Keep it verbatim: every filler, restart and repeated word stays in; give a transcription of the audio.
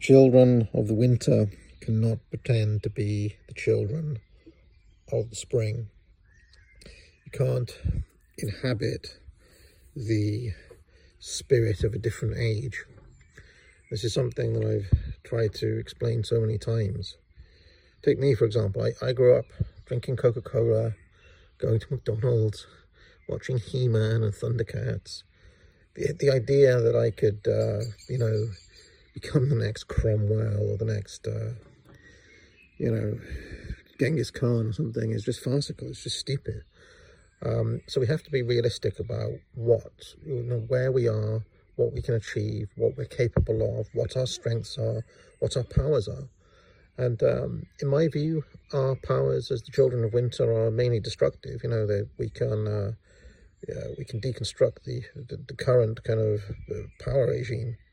children of the winter cannot pretend to be the children of the spring. You can't inhabit the spirit of a different age. This is something that I've tried to explain so many times. Take me, for example. I, I grew up drinking Coca-Cola, going to McDonald's, watching He-Man and Thundercats. The, the idea that I could, uh, you know, become the next Cromwell or the next, uh, you know, Genghis Khan or something is just farcical. It's just stupid. Um, so we have to be realistic about what, you know, where we are, what we can achieve, what we're capable of, what our strengths are, what our powers are. And um, in my view, our powers as the children of winter are mainly destructive. You know, that we can uh, yeah, we can deconstruct the, the the current kind of power regime.